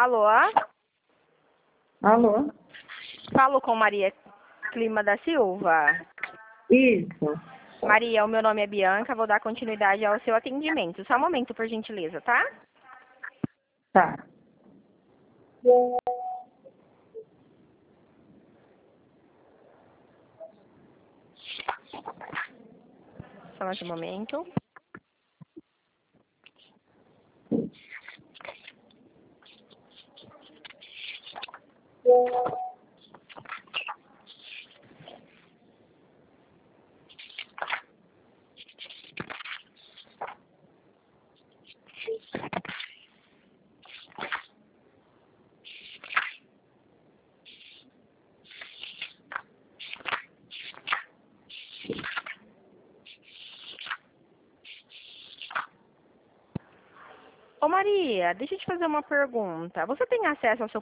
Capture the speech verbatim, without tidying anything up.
Alô? Alô? Falo com Maria Clima da Silva. Isso. Maria, o meu nome é Bianca, vou dar continuidade ao seu atendimento. Só um momento, por gentileza, tá? Tá. Só mais um momento. Ô Maria, deixa eu te fazer uma pergunta. Você tem acesso ao seu